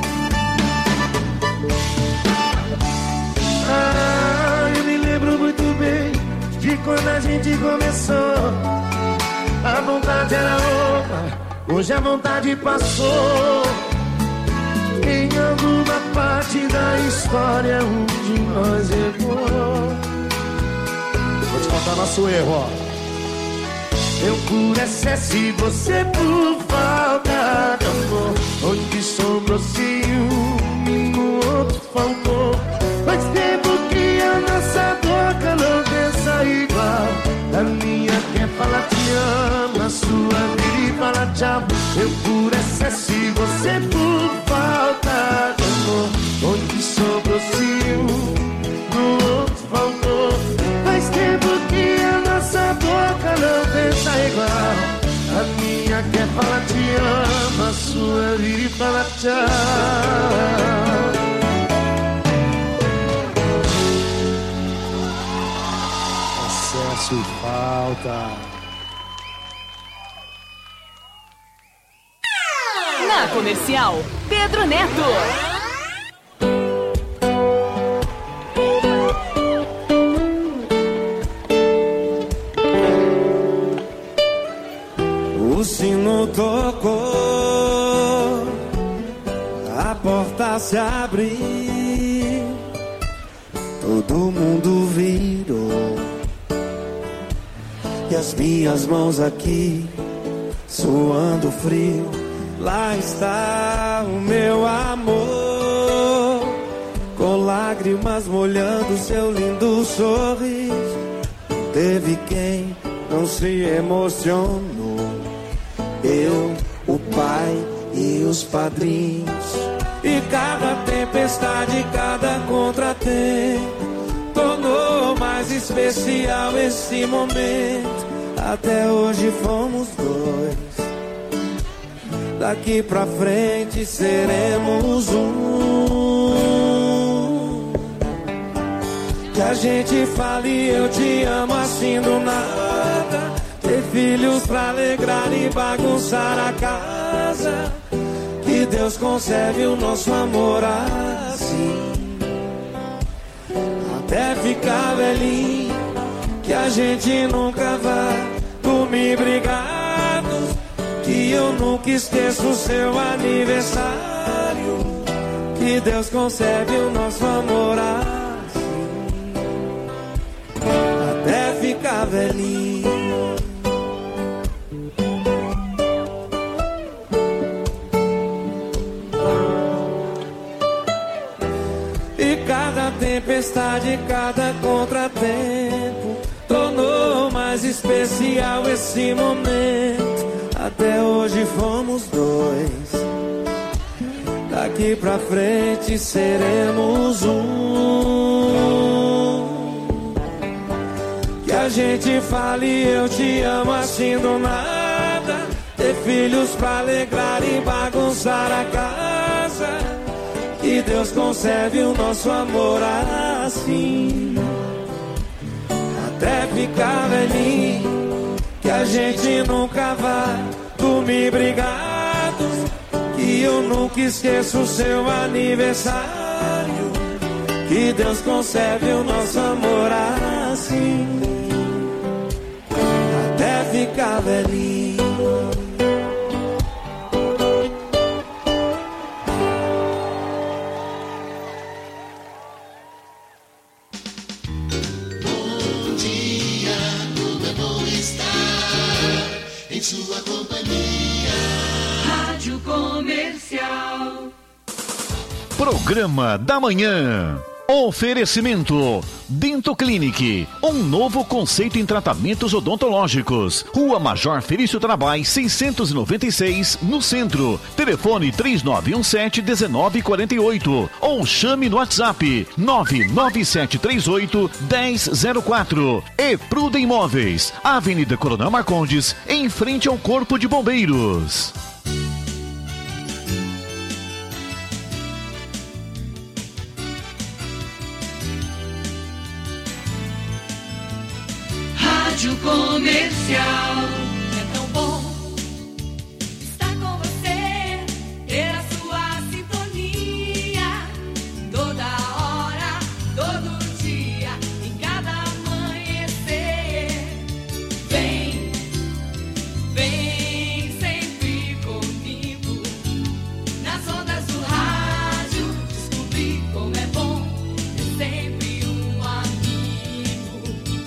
Ah, eu me lembro muito bem de quando a gente começou. A vontade era outra, hoje a vontade passou. Em alguma parte da história onde nós errou. Vou te contar nosso erro, ó. Eu por excesso e você por falta de amor. Onde sobrou ciúme, no outro faltou. Faz tempo que a nossa boca não pensa igual. A minha quer falar te ama, a sua vira e fala tchau. Eu por excesso e você por falta de amor. Onde sobrou ciúme, no outro faltou. Faz tempo que a nossa boca não pensa igual. A minha quer falar te ama, a sua vira e fala tchau. Excesso e falta. Na Comercial, Pedro Neto. O sino tocou, a porta se abriu, todo mundo virou, e as minhas mãos aqui, suando frio, lá está o meu amor, com lágrimas molhando seu lindo sorriso. Teve quem não se emocionou, eu, o pai e os padrinhos. E cada tempestade, cada contratempo tornou mais especial esse momento. Até hoje fomos dois, daqui pra frente seremos um. que a gente fale eu te amo assim do nada. Ter filhos pra alegrar e bagunçar a casa. Que Deus conserve o nosso amor assim, até ficar velhinho, que a gente nunca vai dormir brigados. Que eu nunca esqueço o seu aniversário. Que Deus conserve o nosso amor assim, até ficar velhinho. E cada tempestade, cada contratempo tornou mais especial esse momento. Até hoje fomos dois, daqui pra frente seremos um. Que a gente fale eu te amo assim do nada. Ter filhos pra alegrar e bagunçar a casa. Que Deus conserve o nosso amor assim, até ficar velhinho, que a gente nunca vai dormir brigados. Que eu nunca esqueço o seu aniversário. Que Deus conserve o nosso amor assim, até ficar velhinho. Bom dia, como é bom estar em sua companhia. Rádio Comercial. Programa da Manhã. Oferecimento Dento Clinic, um novo conceito em tratamentos odontológicos. Rua Major Felício Trabalho, seiscentos e noventa e seis, no centro. Telefone três nove um sete, um nove quatro oito ou chame no WhatsApp nove nove sete três oito, um zero zero quatro. E Pruda Imóveis, Avenida Coronel Marcondes, em frente ao Corpo de Bombeiros. Rádio Comercial. É tão bom estar com você, ter a sua sintonia, toda hora, todo dia, em cada amanhecer. Vem, vem sempre comigo, nas ondas do rádio, descobrir como é bom ter sempre um amigo.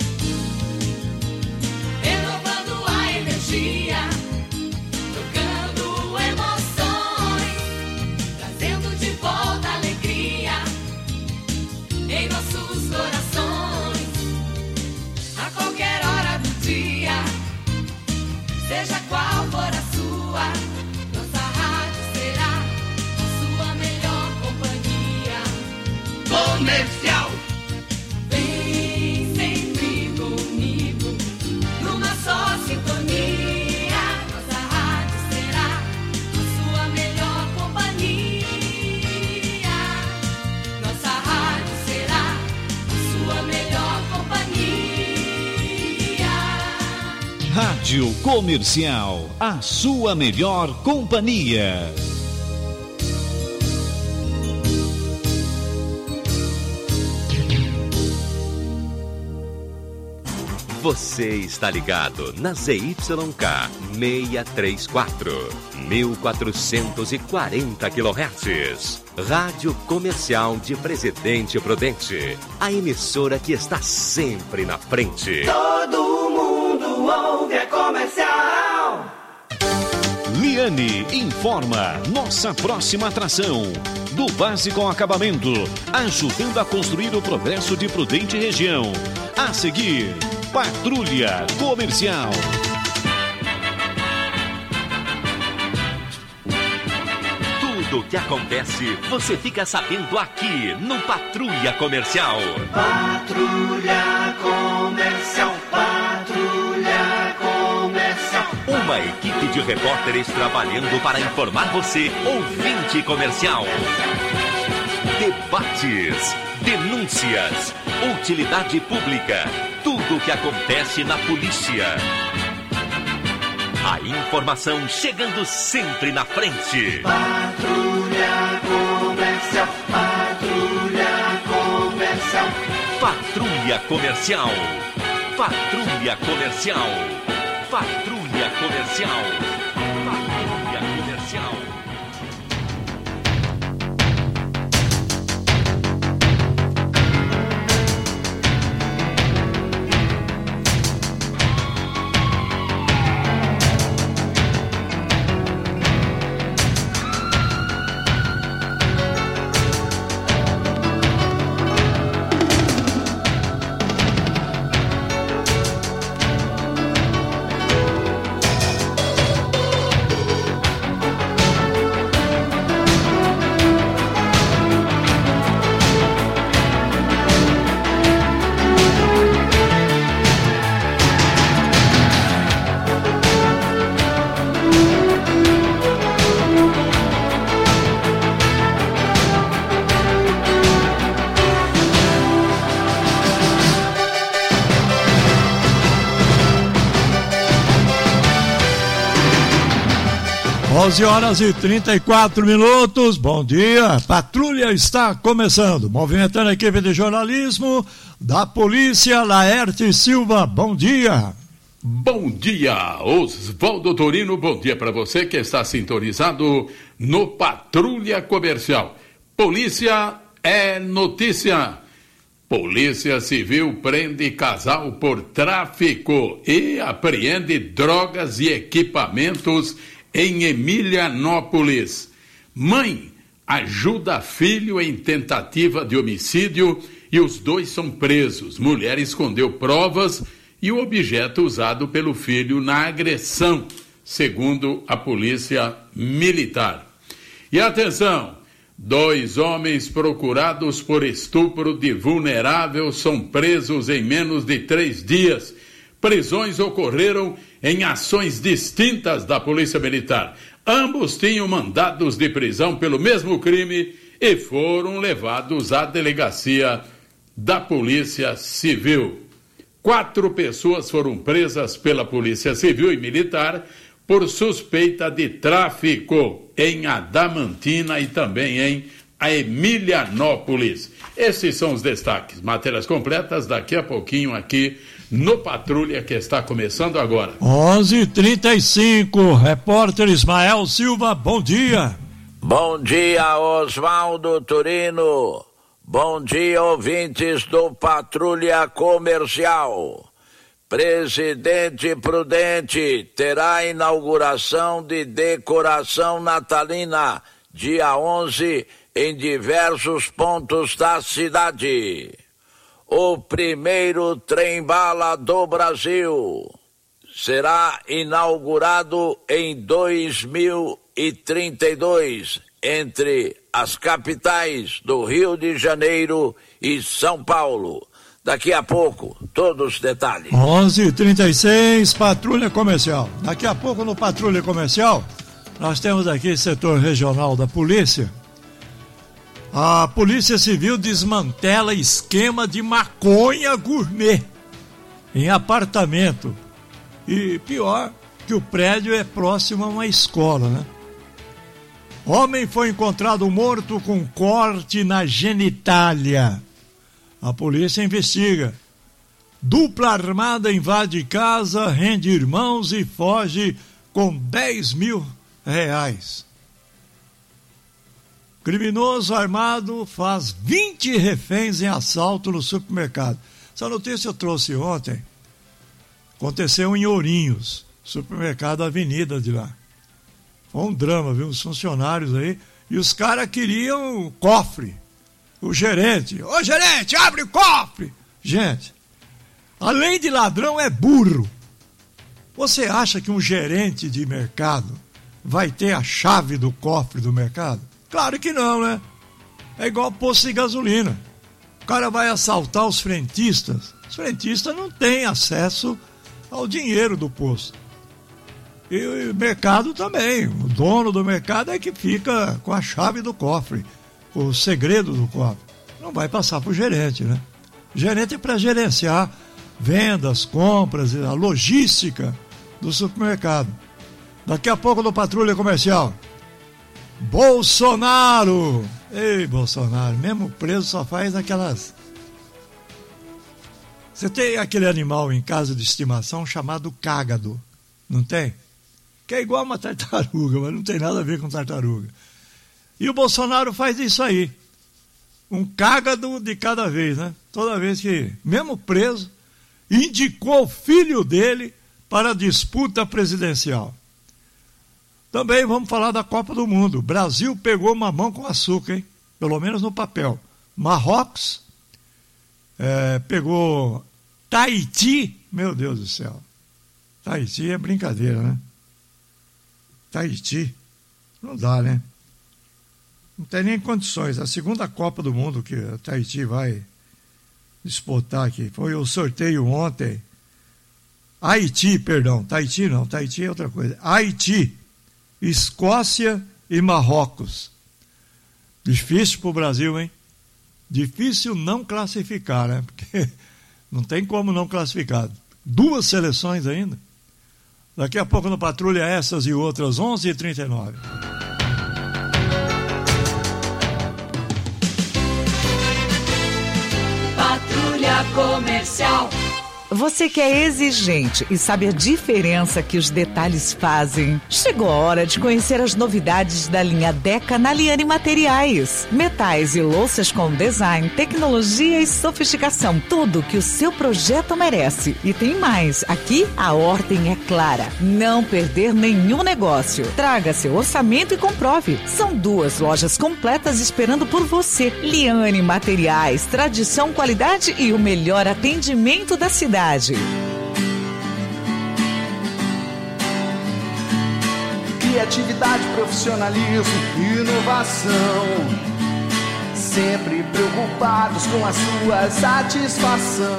Renovando a energia, trocando emoções, trazendo de volta alegria em nossos corações. A qualquer hora do dia, seja qual for a sua, nossa rádio será a sua melhor companhia. Comercial. Vem sempre comigo, numa só sintonia, nossa rádio será a sua melhor companhia. Nossa rádio será a sua melhor companhia. Rádio Comercial, a sua melhor companhia. Você está ligado na Z Y K seiscentos e trinta e quatro, mil quatrocentos e quarenta quilohertz. Rádio Comercial de Presidente Prudente. A emissora que está sempre na frente. Todo mundo ouve a Comercial. Liane informa nossa próxima atração. Do básico ao acabamento, ajudando a construir o progresso de Prudente Região. A seguir, Patrulha Comercial. Tudo o que acontece, você fica sabendo aqui no Patrulha Comercial. Patrulha Comercial, Patrulha Comercial. Uma equipe de repórteres trabalhando para informar você, ouvinte comercial. Debates, denúncias, Utilidade pública. Tudo o que acontece na polícia. A informação chegando sempre na frente. Patrulha Comercial. Patrulha Comercial. Patrulha Comercial. Patrulha Comercial. Patrulha Comercial. Patrulha Comercial. onze horas e trinta e quatro minutos, bom dia, Patrulha está começando, movimentando a equipe de jornalismo da Polícia. Laerte Silva, bom dia. Bom dia, Osvaldo Torino, bom dia para você que está sintonizado no Patrulha Comercial. Polícia é notícia. Polícia Civil prende casal por tráfico e apreende drogas e equipamentos em Emilianópolis. Mãe ajuda filho em tentativa de homicídio e os dois são presos. Mulher escondeu provas e o objeto usado pelo filho na agressão, segundo a polícia militar. E atenção, dois homens procurados por estupro de vulnerável são presos em menos de três dias. Prisões ocorreram em ações distintas da Polícia Militar. Ambos tinham mandados de prisão pelo mesmo crime e foram levados à delegacia da Polícia Civil. Quatro pessoas foram presas pela Polícia Civil e Militar por suspeita de tráfico em Adamantina e também em Emilianópolis. Esses são os destaques. Matérias completas daqui a pouquinho aqui no Patrulha, que está começando agora. onze e trinta e cinco, repórter Ismael Silva, bom dia. Bom dia, Osvaldo Torino. Bom dia, ouvintes do Patrulha Comercial. Presidente Prudente terá inauguração de decoração natalina dia onze em diversos pontos da cidade. O primeiro trem-bala do Brasil será inaugurado em dois mil e trinta e dois entre as capitais do Rio de Janeiro e São Paulo. Daqui a pouco, todos os detalhes. onze e trinta e seis, Patrulha Comercial. Daqui a pouco no Patrulha Comercial, nós temos aqui setor regional da polícia. A Polícia Civil desmantela esquema de maconha gourmet em apartamento. E pior, que o prédio é próximo a uma escola, né? Homem foi encontrado morto com corte na genitália. A polícia investiga. Dupla armada invade casa, rende irmãos e foge com dez mil reais. Criminoso armado faz vinte reféns em assalto no supermercado. Essa notícia eu trouxe ontem. Aconteceu em Ourinhos, supermercado Avenida de lá. Foi um drama, viu? Os funcionários aí. E os caras queriam cofre. O gerente. Ô gerente, abre o cofre! Gente, além de ladrão é burro. Você acha que um gerente de mercado vai ter a chave do cofre do mercado? Claro que não, né? É igual posto de gasolina. O cara vai assaltar os frentistas. Os frentistas não têm acesso ao dinheiro do posto. E o mercado também. O dono do mercado é que fica com a chave do cofre, o segredo do cofre. Não vai passar pro gerente, né? Gerente é para gerenciar vendas, compras, a logística do supermercado. Daqui a pouco no Patrulha Comercial. Bolsonaro! Ei, Bolsonaro, mesmo preso só faz aquelas... Você tem aquele animal em casa de estimação chamado cágado, não tem? Que é igual uma tartaruga, mas não tem nada a ver com tartaruga. E o Bolsonaro faz isso aí. Um cágado de cada vez, né? Toda vez que, mesmo preso, indicou o filho dele para a disputa presidencial. Também vamos falar da Copa do Mundo. O Brasil pegou mamão com açúcar, hein? Pelo menos no papel. Marrocos é, pegou Tahiti. Meu Deus do céu. Tahiti é brincadeira, né? Tahiti. Não dá, né? Não tem nem condições. A segunda Copa do Mundo que a Tahiti vai disputar aqui. Foi o sorteio ontem. Haiti, perdão. Tahiti não. Tahiti é outra coisa. Haiti, Escócia e Marrocos. Difícil para o Brasil, hein? Difícil não classificar, né? Porque não tem como não classificar. Duas seleções ainda. Daqui a pouco no Patrulha essas e outras, onze e trinta e nove. Patrulha Comercial. Você que é exigente e sabe a diferença que os detalhes fazem. Chegou a hora de conhecer as novidades da linha Deca na Liane Materiais. Metais e louças com design, tecnologia e sofisticação. Tudo que o seu projeto merece. E tem mais. Aqui a ordem é clara. Não perder nenhum negócio. Traga seu orçamento e comprove. São duas lojas completas esperando por você. Liane Materiais. Tradição, qualidade e o melhor atendimento da cidade. Criatividade, profissionalismo, inovação, sempre preocupados com a sua satisfação.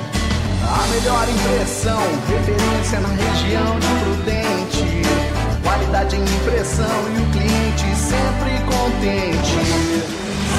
A melhor impressão, referência na região de Prudente. Qualidade em impressão e o cliente sempre contente.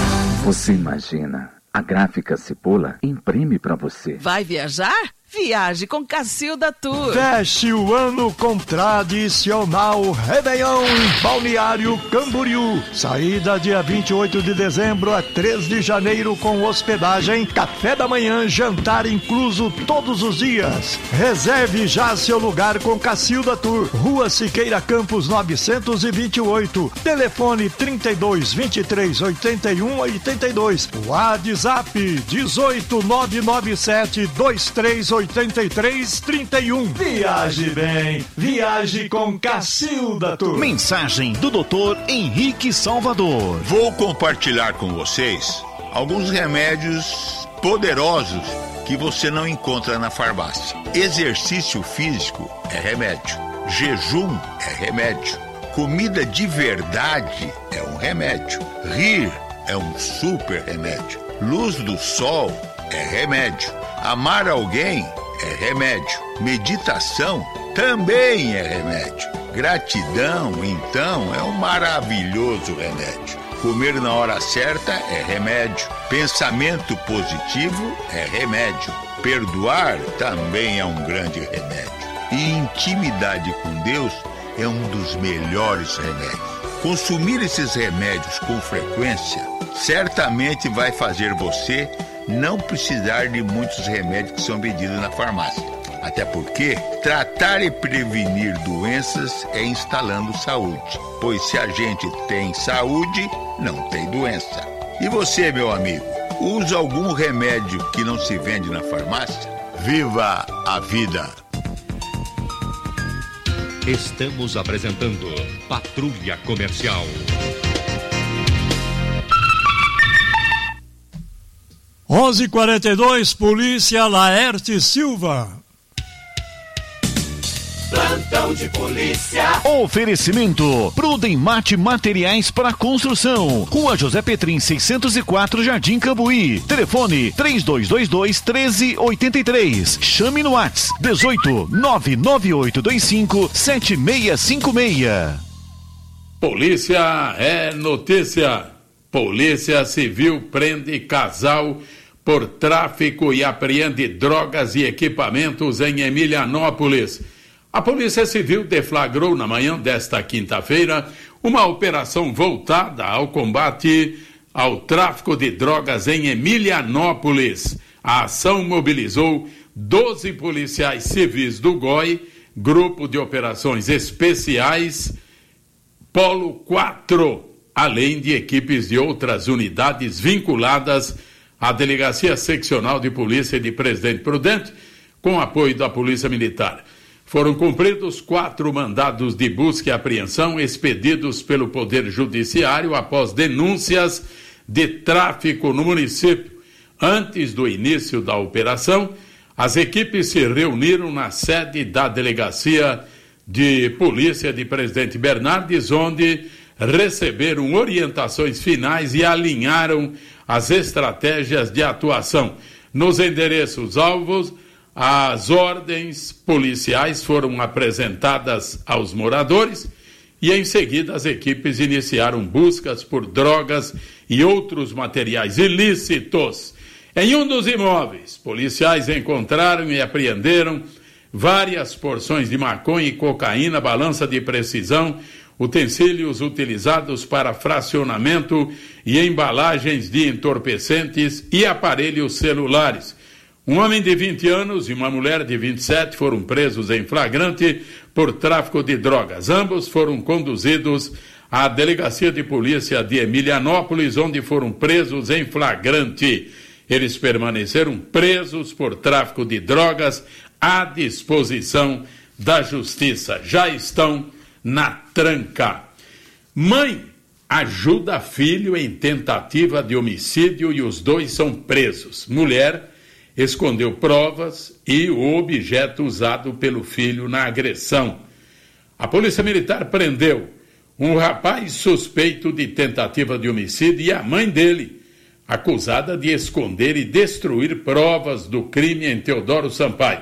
Você imagina, a Gráfica Cipolla imprime para você. Vai viajar? Viaje com Cacilda Tour. Feche o ano com tradicional Réveillon em Balneário Camboriú. Saída dia vinte e oito de dezembro a três de janeiro com hospedagem, café da manhã, jantar incluso todos os dias. Reserve já seu lugar com Cacilda Tour. Rua Siqueira Campos novecentos e vinte e oito. Telefone trinta e dois, vinte e três, oitenta e um, oitenta e dois. WhatsApp dezoito, nove nove sete, dois três oitenta e três, trinta e um. Viaje bem, viaje com Cacilda Tour. Mensagem do doutor Henrique Salvador. Vou compartilhar com vocês alguns remédios poderosos que você não encontra na farmácia. Exercício físico é remédio. Jejum é remédio. Comida de verdade é um remédio. Rir é um super remédio. Luz do sol é remédio. Amar alguém é remédio. Meditação também é remédio. Gratidão, então, é um maravilhoso remédio. Comer na hora certa é remédio. Pensamento positivo é remédio. Perdoar também é um grande remédio. E intimidade com Deus é um dos melhores remédios. Consumir esses remédios com frequência certamente vai fazer você não precisar de muitos remédios que são vendidos na farmácia. Até porque tratar e prevenir doenças é instalando saúde. Pois se a gente tem saúde, não tem doença. E você, meu amigo, usa algum remédio que não se vende na farmácia? Viva a vida! Estamos apresentando Patrulha Comercial. onze e quarenta e dois, Polícia Laerte Silva. Plantão de polícia. Oferecimento Prudemate Materiais para Construção. Rua José Petrim seiscentos e quatro, Jardim Cambuí. Telefone três dois dois dois, um três oito três. Chame no WhatsApp dezoito, nove nove oito dois cinco, sete seis cinco seis. Polícia é notícia. Polícia Civil prende casal por tráfico e apreende drogas e equipamentos em Emilianópolis. A Polícia Civil deflagrou na manhã desta quinta-feira uma operação voltada ao combate ao tráfico de drogas em Emilianópolis. A ação mobilizou doze policiais civis do G O I, Grupo de Operações Especiais, Polo quatro, além de equipes de outras unidades vinculadas à Delegacia Seccional de Polícia de Presidente Prudente, com apoio da Polícia Militar. Foram cumpridos quatro mandados de busca e apreensão expedidos pelo Poder Judiciário após denúncias de tráfico no município. Antes do início da operação, as equipes se reuniram na sede da Delegacia de Polícia de Presidente Bernardes, onde receberam orientações finais e alinharam as estratégias de atuação. Nos endereços alvos, as ordens policiais foram apresentadas aos moradores e, em seguida, as equipes iniciaram buscas por drogas e outros materiais ilícitos. Em um dos imóveis, policiais encontraram e apreenderam várias porções de maconha e cocaína, balança de precisão, utensílios utilizados para fracionamento e embalagens de entorpecentes e aparelhos celulares. Um homem de vinte anos e uma mulher de vinte e sete foram presos em flagrante por tráfico de drogas. Ambos foram conduzidos à Delegacia de Polícia de Emilianópolis, onde foram presos em flagrante. Eles permaneceram presos por tráfico de drogas à disposição da Justiça. Já estão na tranca. Mãe ajuda filho em tentativa de homicídio e os dois são presos. Mulher escondeu provas e o objeto usado pelo filho na agressão. A Polícia Militar prendeu um rapaz suspeito de tentativa de homicídio e a mãe dele, acusada de esconder e destruir provas do crime em Teodoro Sampaio.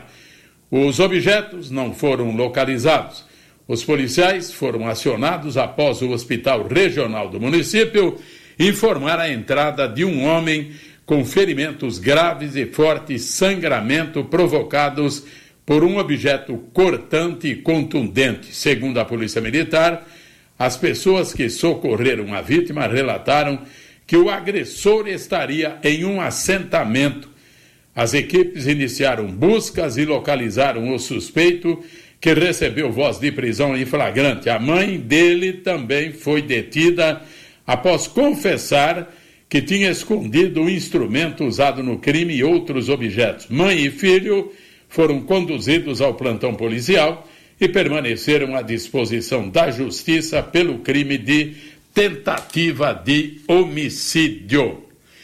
Os objetos não foram localizados. Os policiais foram acionados após o Hospital Regional do município informar a entrada de um homem com ferimentos graves e forte sangramento provocados por um objeto cortante e contundente. Segundo a Polícia Militar, as pessoas que socorreram a vítima relataram que o agressor estaria em um assentamento. As equipes iniciaram buscas e localizaram o suspeito, que recebeu voz de prisão em flagrante. A mãe dele também foi detida após confessar que tinha escondido o instrumento usado no crime e outros objetos. Mãe e filho foram conduzidos ao plantão policial e permaneceram à disposição da Justiça pelo crime de tentativa de homicídio.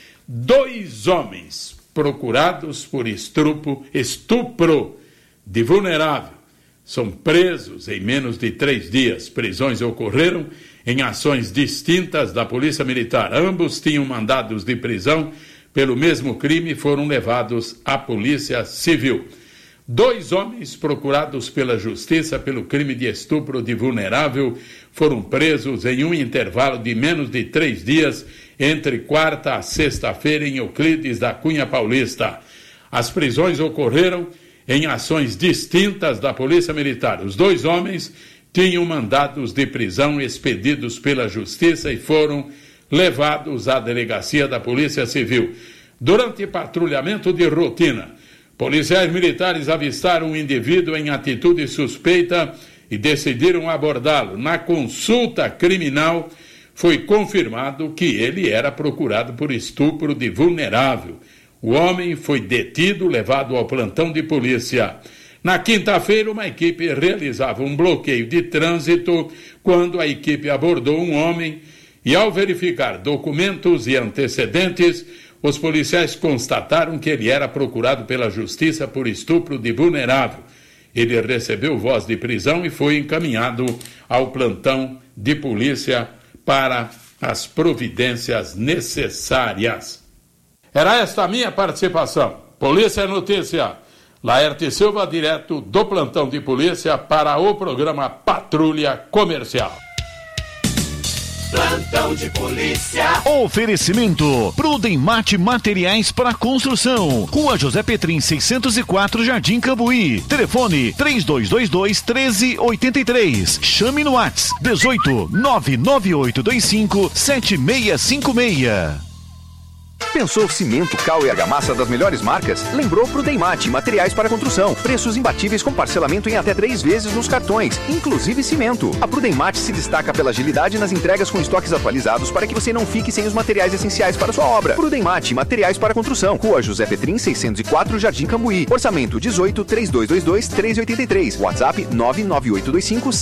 Dois homens procurados por estupro, estupro de vulnerável são presos em menos de três dias. Prisões ocorreram em ações distintas da Polícia Militar. Ambos tinham mandados de prisão pelo mesmo crime e foram levados à Polícia Civil. Dois homens procurados pela Justiça pelo crime de estupro de vulnerável foram presos em um intervalo de menos de três dias entre quarta a sexta-feira em Euclides da Cunha Paulista. As prisões ocorreram em ações distintas da Polícia Militar. Os dois homens tinham mandados de prisão expedidos pela Justiça e foram levados à delegacia da Polícia Civil. Durante patrulhamento de rotina, policiais militares avistaram um indivíduo em atitude suspeita e decidiram abordá-lo. Na consulta criminal, foi confirmado que ele era procurado por estupro de vulnerável. O homem foi detido, levado ao plantão de polícia. Na quinta-feira, uma equipe realizava um bloqueio de trânsito quando a equipe abordou um homem e, ao verificar documentos e antecedentes, os policiais constataram que ele era procurado pela Justiça por estupro de vulnerável. Ele recebeu voz de prisão e foi encaminhado ao plantão de polícia para as providências necessárias. Era esta a minha participação. Polícia é Notícia. Laerte Silva, direto do plantão de polícia para o programa Patrulha Comercial. plantão de polícia. Oferecimento Prudemate Materiais para Construção. Rua José Petrim, seiscentos e quatro, Jardim Cambuí. Telefone três dois dois dois, um três oito três. Chame no WhatsApp dezoito, nove nove oito dois cinco, sete seis cinco seis. Pensou cimento, cal e argamassa das melhores marcas? Lembrou Prudemate Materiais para Construção. Preços imbatíveis com parcelamento em até três vezes nos cartões, inclusive cimento. A Prudemate se destaca pela agilidade nas entregas com estoques atualizados para que você não fique sem os materiais essenciais para sua obra. Prudemate Materiais para Construção. Rua José Petrim, seiscentos e quatro, Jardim Cambuí. Orçamento dezoito, três dois dois dois, três oito três. WhatsApp nove nove oito dois cinco